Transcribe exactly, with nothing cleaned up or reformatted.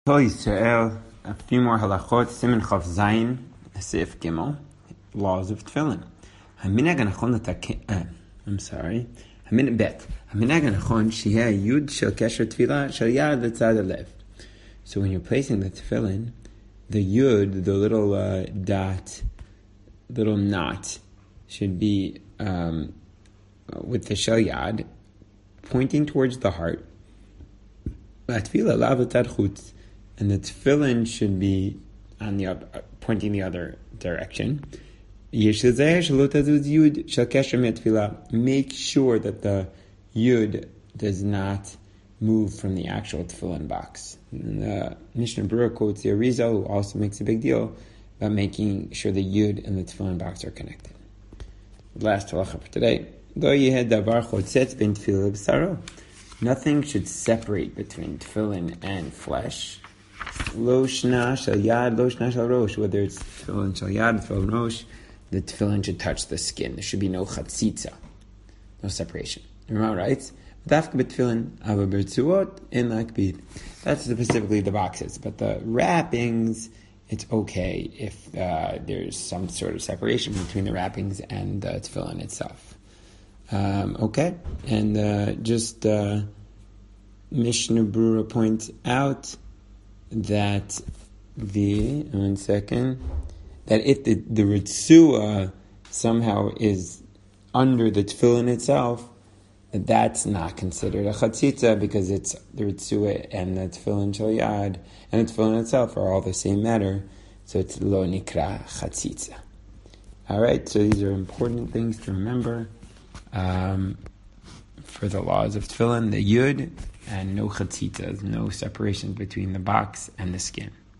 Yisrael, a few more halachot. Siman Chav Zayin, Seif Gimel, laws of tefillin. Haminag hanachon l'taken. Uh, I'm sorry. Haminag bet. Haminag hanachon sheheh yud shel kesher tefillah shel yad l'tzad halev. So when you're placing the tefillin, the yud, the little uh, dot, little knot, should be um, with the shel yad pointing towards the heart. Tefillah lav l'tzad chutz. And the tefillin should be on the other, pointing the other direction. Make sure that the yud does not move from the actual tefillin box. And the Mishnah Berurah quotes the Arizal, who also makes a big deal about making sure the yud and the tefillin box are connected. Last halacha for today. Nothing should separate between tefillin and flesh. Lo shna shel yad, lo shna shel rosh. Whether it's tefillin shel yad, tefillin rosh, the tefillin should touch the skin. There should be no chatzitza, no separation. Rama writes, "Dafka b'tefillin ava b'tzuot in lakbid." That's specifically the boxes, but the wrappings, it's okay if uh, there's some sort of separation between the wrappings and the tefillin itself. Um, okay, and uh, just uh, Mishnah Berurah points out that the, one second, that if the, the ritzua somehow is under the tefillin itself, that that's not considered a chatzitza because it's the ritzua and the tefillin shel yad and the tefillin itself are all the same matter, so it's lo nikra chatzitza. Alright, so these are important things to remember um, for the laws of tefillin, the yud, and no chatzitas, no separation between the box and the skin.